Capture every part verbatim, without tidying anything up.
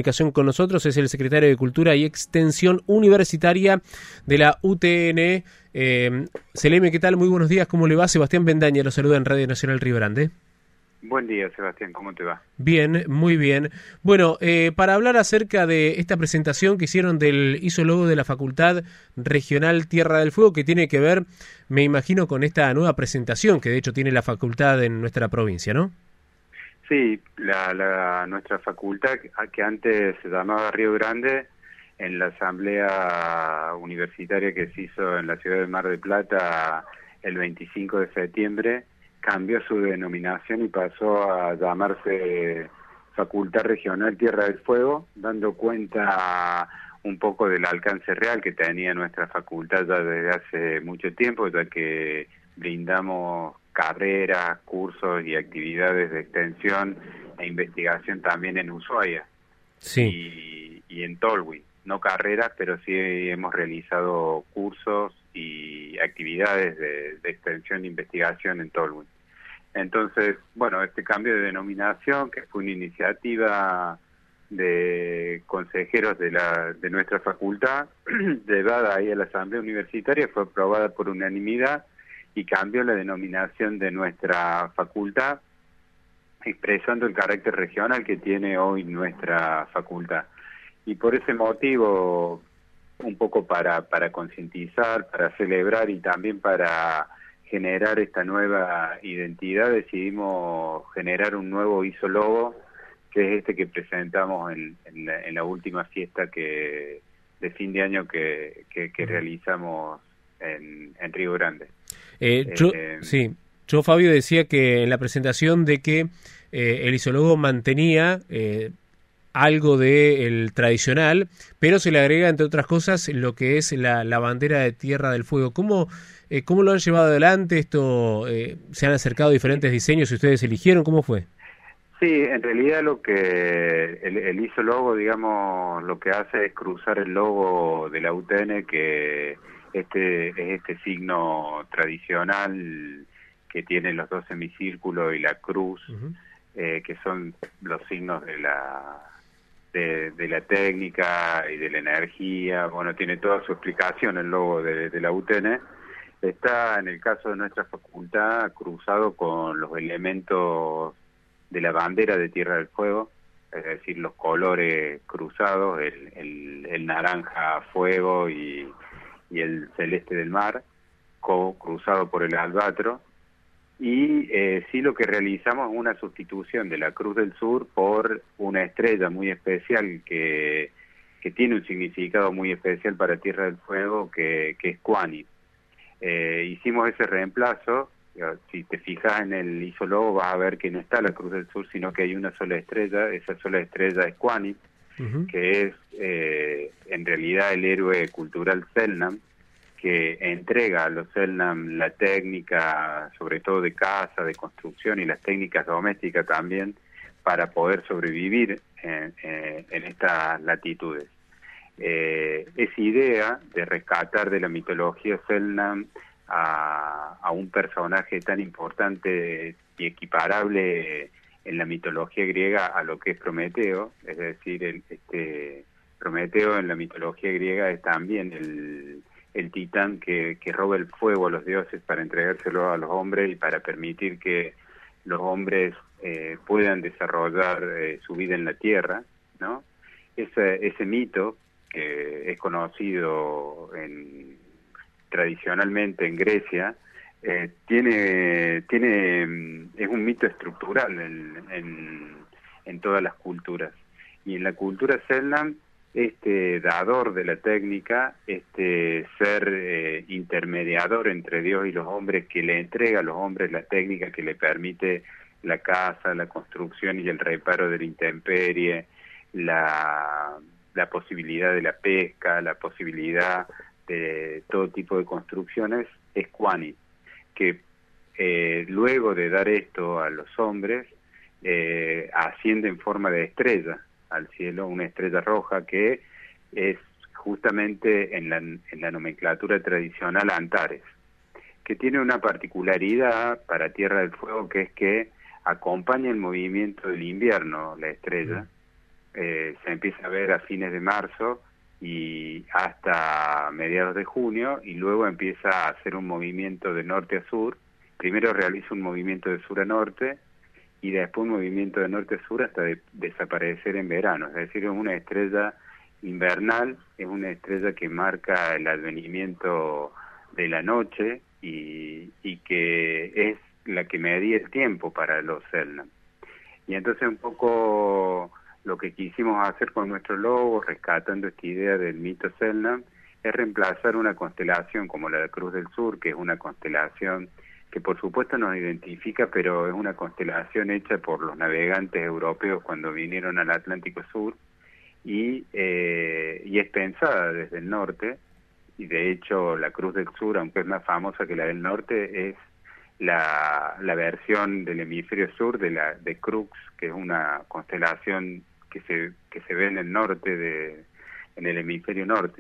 Comunicación con nosotros es el secretario de Cultura y Extensión Universitaria de la U T N. Eh, Seleme, ¿qué tal? Muy buenos días, ¿cómo le va? Sebastián Bendaña lo saluda en Radio Nacional Río Grande. Buen día, Sebastián, ¿cómo te va? Bien, muy bien. Bueno, eh, para hablar acerca de esta presentación que hicieron del isólogo de la Facultad Regional Tierra del Fuego, que tiene que ver, me imagino, con esta nueva presentación que de hecho tiene la facultad en nuestra provincia, ¿no? Sí, la, la, nuestra facultad, que antes se llamaba Río Grande, en la asamblea universitaria que se hizo en la ciudad de Mar del Plata el veinticinco de septiembre, cambió su denominación y pasó a llamarse Facultad Regional Tierra del Fuego, dando cuenta un poco del alcance real que tenía nuestra facultad ya desde hace mucho tiempo, ya que brindamos carreras, cursos y actividades de extensión e investigación también en Ushuaia sí. y, y en Tolwyn. No carreras, pero sí hemos realizado cursos y actividades de, de extensión e investigación en Tolwyn. Entonces, bueno, este cambio de denominación, que fue una iniciativa de consejeros de la de nuestra facultad, llevada ahí a la asamblea universitaria, fue aprobada por unanimidad y cambió la denominación de nuestra facultad, expresando el carácter regional que tiene hoy nuestra facultad. Y por ese motivo, un poco para, para concientizar, para celebrar y también para generar esta nueva identidad, decidimos generar un nuevo isólogo, que es este que presentamos en, en, la, en la última fiesta que de fin de año que, que, que realizamos en, en Río Grande. Eh, yo, eh, sí, yo, Fabio, decía que en la presentación de que eh, el isólogo mantenía eh, algo del tradicional, pero se le agrega, entre otras cosas, lo que es la, la bandera de Tierra del Fuego. ¿Cómo, eh, cómo lo han llevado adelante esto? Eh, ¿Se han acercado diferentes diseños y ustedes eligieron? ¿Cómo fue? Sí, en realidad lo que el, el isólogo, digamos, lo que hace es cruzar el logo de la U T N, que este es este signo tradicional que tiene los dos semicírculos y la cruz, uh-huh. eh, que son los signos de la de, de la técnica y de la energía. Bueno, tiene toda su explicación el logo de, de la U T N. Está, en el caso de nuestra facultad, cruzado con los elementos de la bandera de Tierra del Fuego, es decir, los colores cruzados, el, el, el naranja fuego y, y el celeste del mar, co cruzado por el albatro. Y eh, sí, lo que realizamos es una sustitución de la Cruz del Sur por una estrella muy especial que, que tiene un significado muy especial para Tierra del Fuego, que, que es Cuani. Eh, hicimos ese reemplazo. Si te fijas en el isólogo vas a ver que no está la Cruz del Sur, sino que hay una sola estrella. Esa sola estrella es Cuani, uh-huh. que es eh, en realidad el héroe cultural Selknam, que entrega a los Selknam la técnica, sobre todo de casa, de construcción y las técnicas domésticas también, para poder sobrevivir en, en, en estas latitudes. Eh, esa idea de rescatar de la mitología Selknam a, a un personaje tan importante y equiparable en la mitología griega a lo que es Prometeo, es decir, el, este Prometeo en la mitología griega es también el, el titán que, que roba el fuego a los dioses para entregárselo a los hombres y para permitir que los hombres eh, puedan desarrollar eh, su vida en la tierra, ¿no? Ese, ese mito que es conocido en tradicionalmente en Grecia, eh, tiene, tiene, es un mito estructural en, en, en todas las culturas. Y en la cultura Selknam, este dador de la técnica, este ser eh, intermediador entre Dios y los hombres, que le entrega a los hombres la técnica que le permite la casa, la construcción y el reparo de la intemperie, la, la posibilidad de la pesca, la posibilidad de todo tipo de construcciones, es Cuani, que eh, luego de dar esto a los hombres, eh, asciende en forma de estrella al cielo, una estrella roja que es justamente en la, en la nomenclatura tradicional Antares, que tiene una particularidad para Tierra del Fuego, que es que acompaña el movimiento del invierno, la estrella, eh, se empieza a ver a fines de marzo y hasta mediados de junio, y luego empieza a hacer un movimiento de norte a sur. Primero realiza un movimiento de sur a norte y después un movimiento de norte a sur hasta de, desaparecer en verano. Es decir, es una estrella invernal, es una estrella que marca el advenimiento de la noche y, y que es la que medía el tiempo para los Selknam. Y entonces un poco lo que quisimos hacer con nuestro logo, rescatando esta idea del mito Selknam, es reemplazar una constelación como la de Cruz del Sur, que es una constelación que por supuesto nos identifica, pero es una constelación hecha por los navegantes europeos cuando vinieron al Atlántico Sur, y, eh, y es pensada desde el norte, y de hecho la Cruz del Sur, aunque es más famosa que la del norte, es la, la versión del hemisferio sur de la de Crux, que es una constelación que se que se ve en el norte, de en el hemisferio norte.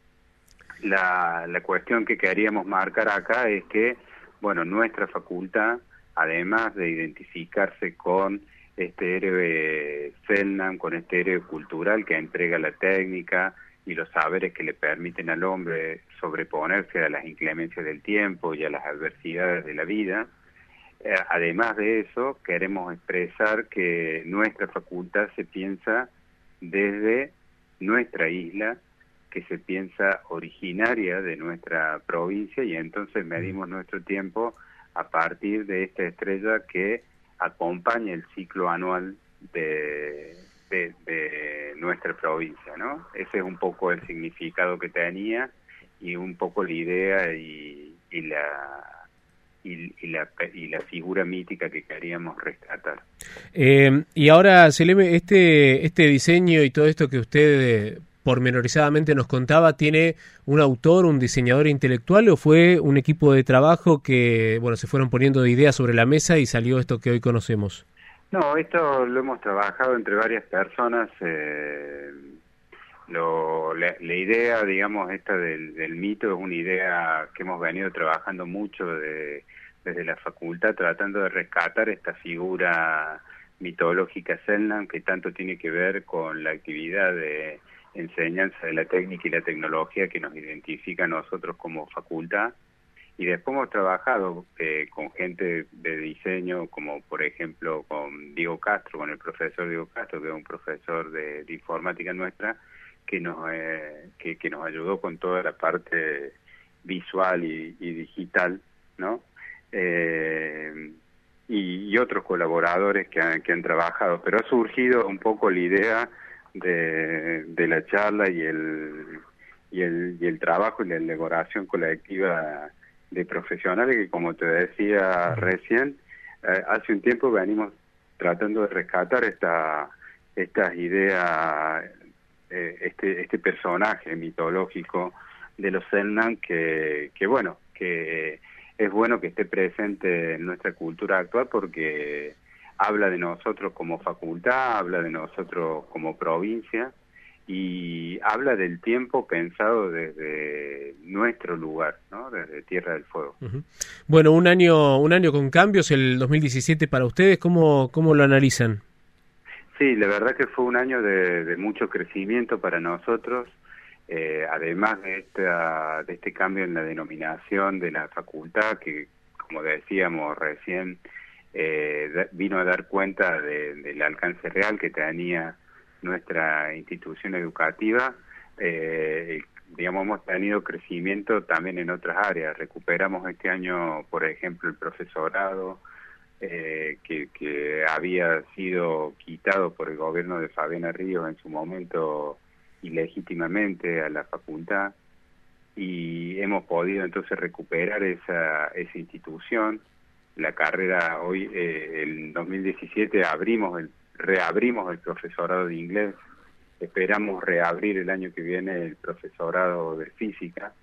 La, la cuestión que queríamos marcar acá es que, bueno, nuestra facultad, además de identificarse con este héroe Selknam, con este héroe cultural que entrega la técnica y los saberes que le permiten al hombre sobreponerse a las inclemencias del tiempo y a las adversidades de la vida, eh, además de eso, queremos expresar que nuestra facultad se piensa desde nuestra isla, que se piensa originaria de nuestra provincia, y entonces medimos nuestro tiempo a partir de esta estrella que acompaña el ciclo anual de, de, de nuestra provincia, ¿no? Ese es un poco el significado que tenía y un poco la idea y, y la y, y la y la figura mítica que queríamos rescatar. Eh, y ahora, Seleme, este este diseño y todo esto que usted pormenorizadamente nos contaba, ¿tiene un autor, un diseñador intelectual, o fue un equipo de trabajo que, bueno, se fueron poniendo ideas sobre la mesa y salió esto que hoy conocemos? No, esto lo hemos trabajado entre varias personas. Eh, lo, la, la idea, digamos, esta del, del mito es una idea que hemos venido trabajando mucho de, desde la facultad, tratando de rescatar esta figura mitológica Selknam, que tanto tiene que ver con la actividad de enseñanza de la técnica y la tecnología que nos identifica a nosotros como facultad. Y después hemos trabajado eh, con gente de diseño, como por ejemplo con Diego Castro, con el profesor Diego Castro, que es un profesor de, de informática nuestra, que nos eh, que, que nos ayudó con toda la parte visual y, y digital, ¿no? Eh, y, y otros colaboradores que han, que han trabajado, pero ha surgido un poco la idea de, de la charla y el, y el y el trabajo y la elaboración colectiva de profesionales que, como te decía recién, eh, hace un tiempo venimos tratando de rescatar esta estas ideas, eh, este este personaje mitológico de los Selknam, que que bueno, que es bueno que esté presente en nuestra cultura actual, porque habla de nosotros como facultad, habla de nosotros como provincia y habla del tiempo pensado desde nuestro lugar, ¿no? Desde Tierra del Fuego. Uh-huh. Bueno, un año un año con cambios, el dos mil diecisiete para ustedes, ¿cómo, cómo lo analizan? Sí, la verdad que fue un año de, de mucho crecimiento para nosotros, eh, además de, esta, de este cambio en la denominación de la facultad, que como decíamos recién, eh, vino a dar cuenta de, del alcance real que tenía nuestra institución educativa. Eh, digamos, hemos tenido crecimiento también en otras áreas. Recuperamos este año, por ejemplo, el profesorado, eh, que, que había sido quitado por el gobierno de Fabiana Ríos en su momento ilegítimamente a la facultad, y hemos podido entonces recuperar esa, esa institución. La carrera hoy, eh, el dos mil diecisiete, abrimos el, reabrimos el profesorado de inglés, esperamos reabrir el año que viene el profesorado de física,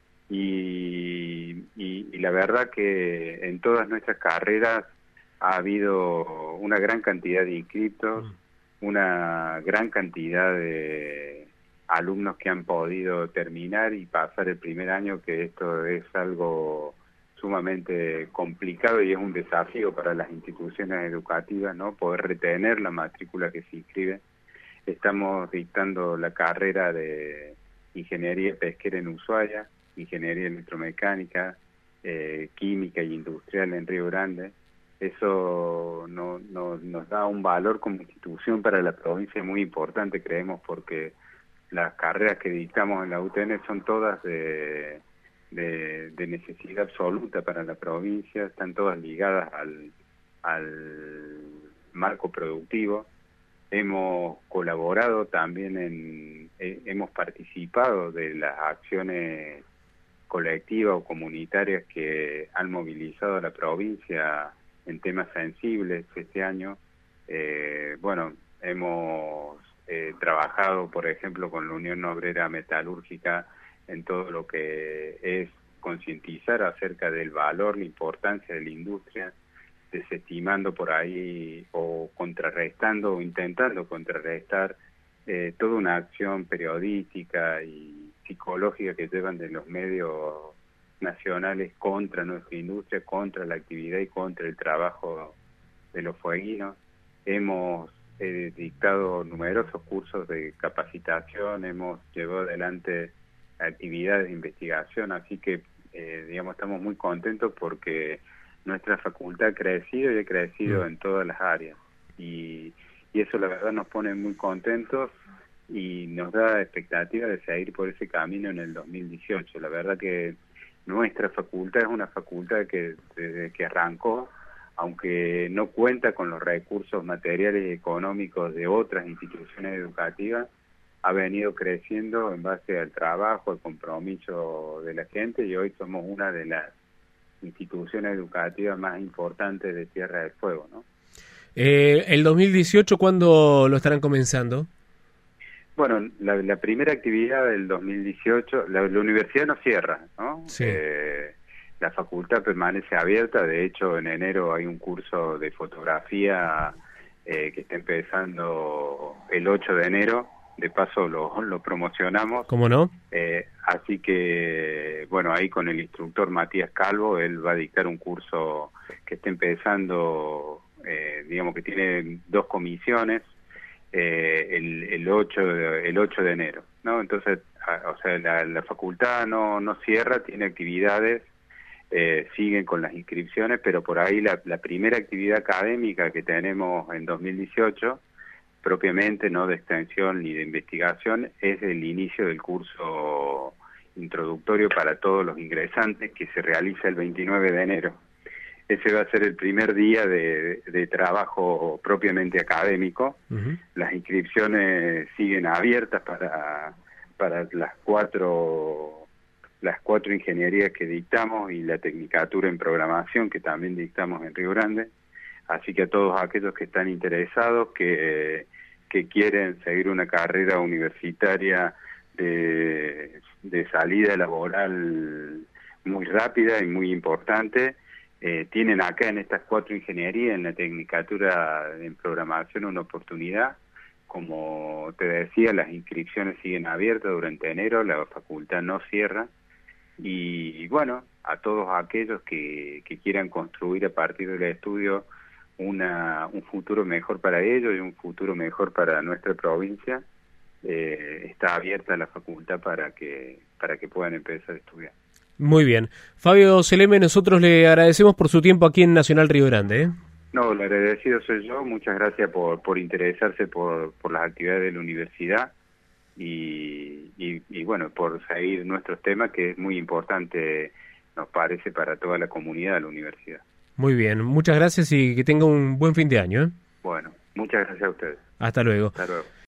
y, y, y la verdad que en todas nuestras carreras ha habido una gran cantidad de inscritos, una gran cantidad de alumnos que han podido terminar y pasar el primer año, que esto es algo sumamente complicado y es un desafío para las instituciones educativas, ¿no? Poder retener la matrícula que se inscribe. estamos dictando la carrera de Ingeniería Pesquera en Ushuaia, Ingeniería Electromecánica, eh, Química y Industrial en Río Grande. Eso no, no, nos da un valor como institución para la provincia muy importante, creemos, porque las carreras que dictamos en la U T N son todas de, de, de necesidad absoluta para la provincia, están todas ligadas al, al marco productivo. Hemos colaborado también en, eh, hemos participado de las acciones colectivas o comunitarias que han movilizado a la provincia en temas sensibles este año. Eh, bueno, hemos eh, trabajado, por ejemplo, con la Unión Obrera Metalúrgica en todo lo que es concientizar acerca del valor, la importancia de la industria, desestimando por ahí o contrarrestando o intentando contrarrestar eh, toda una acción periodística y psicológica que llevan de los medios nacionales contra nuestra industria, contra la actividad y contra el trabajo de los fueguinos. Hemos eh, dictado numerosos cursos de capacitación, hemos llevado adelante actividades de investigación, así que eh, digamos estamos muy contentos porque nuestra facultad ha crecido y ha crecido en todas las áreas y, y eso la verdad nos pone muy contentos y nos da expectativa de seguir por ese camino en el dos mil dieciocho. La verdad que nuestra facultad es una facultad que desde que arrancó, aunque no cuenta con los recursos materiales y económicos de otras instituciones educativas, ha venido creciendo en base al trabajo, al compromiso de la gente y hoy somos una de las instituciones educativas más importantes de Tierra del Fuego, ¿no? Eh, ¿El dos mil dieciocho cuándo lo estarán comenzando? Bueno, la, la primera actividad del dos mil dieciocho, la, la universidad no cierra, ¿no? Sí. Eh, la facultad permanece abierta, de hecho en enero hay un curso de fotografía eh, que está empezando el ocho de enero, de paso lo, lo promocionamos. ¿Cómo no? Eh, así que, bueno, ahí con el instructor Matías Calvo, él va a dictar un curso que está empezando, eh, digamos que tiene dos comisiones, eh, el, el, ocho de, el ocho de enero, ¿no? Entonces, a, o sea, la, la facultad no, no cierra, tiene actividades, eh, siguen con las inscripciones, pero por ahí la, la primera actividad académica que tenemos en dos mil dieciocho, propiamente no de extensión ni de investigación, es el inicio del curso introductorio para todos los ingresantes que se realiza el veintinueve de enero. Ese va a ser el primer día de, de trabajo propiamente académico. Uh-huh. Las inscripciones siguen abiertas para, para las cuatro las cuatro ingenierías que dictamos y la tecnicatura en programación que también dictamos en Río Grande. Así que a todos aquellos que están interesados, que, que quieren seguir una carrera universitaria de, de salida laboral muy rápida y muy importante, eh, tienen acá en estas cuatro ingenierías, en la tecnicatura en programación, una oportunidad. Como te decía, las inscripciones siguen abiertas durante enero, la facultad no cierra. Y, y bueno, a todos aquellos que, que quieran construir a partir del estudio una un futuro mejor para ellos y un futuro mejor para nuestra provincia, eh, está abierta la facultad para que para que puedan empezar a estudiar. Muy bien. Fabio Seleme, nosotros le agradecemos por su tiempo aquí en Nacional Río Grande, ¿eh? No, el agradecido soy yo. Muchas gracias por, por interesarse por, por las actividades de la universidad y, y, y bueno, por seguir nuestros temas, que es muy importante, nos parece, para toda la comunidad de la universidad. Muy bien, muchas gracias y que tenga un buen fin de año, ¿eh? Bueno, muchas gracias a ustedes. Hasta luego. Hasta luego.